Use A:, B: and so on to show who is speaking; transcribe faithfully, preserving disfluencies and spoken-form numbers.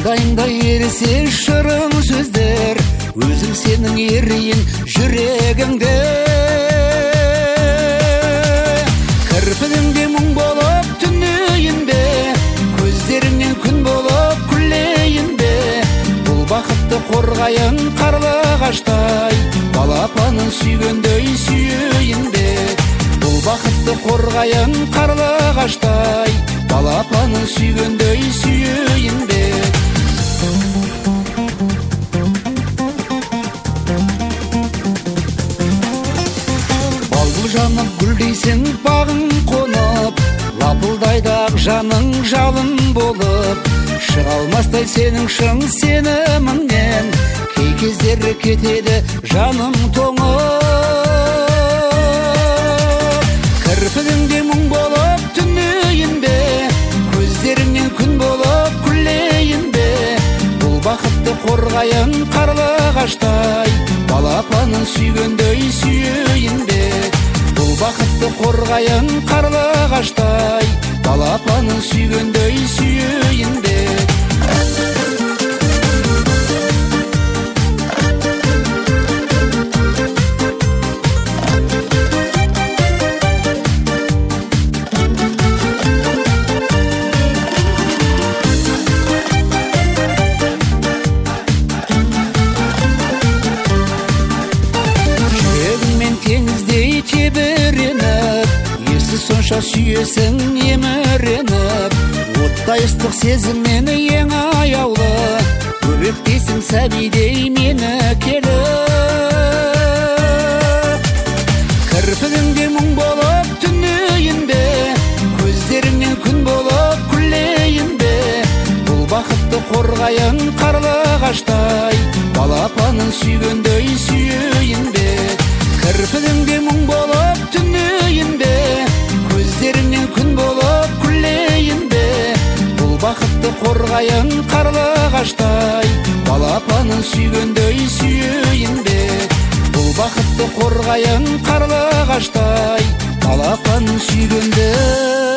A: маңдайыңда ерісе шырын сөздер, өзің сенің ерейін жүрегіңде. Кірпігіңде мұң болып түнейін бе, көздеріңнен күн болып күлейін бе. Бұл бақытты қорғайын қарлығаштай, балапанын сүйгендей сүйейін бе. Бұл бақытты қорғайын қарлығаштай, балапанын сүйгендей сүйейін бе. Балбұл жанып гүлдейсің бағың қонып, лапылдайдақ жаның жалын болып. Шыға алмастай сенің шын сеніміңнен, кей кездері кетеді жаным тоңып. Кірпігіңде мұң болып түнейін бе, көздеріңнен күн болып күлейін бе. Бұл бақытты қорғайын қарлығаштай, балапанын сүйгендей сүйейін бе. Бұл бақытты қорғайын қарлығаштай, балапанын сүйгендей сүйейін бе. Теңіздей тебіреніп, есі сонша сүйесің еміреніп. Оттай ыстық сезіммен ең аяулы, өбектейсің сәбидей мені келіп. Кірпігіңде мұң болып түнейін бе, көздеріңнен күн болып күлейін бе. Бұл бақытты қорғайын қарлығаштай, балапанын сүйгендей сүйейін бе. Кірпігіңде мұң болып түнейін бе, көздеріңнен күн болып күлейін бе. Бұл бақытты қорғайын қарлығаштай, балапанын сүйгендей сүйейін бе. Бұл бақытты қорғайын қарлығаштай, балапанын сүйгендей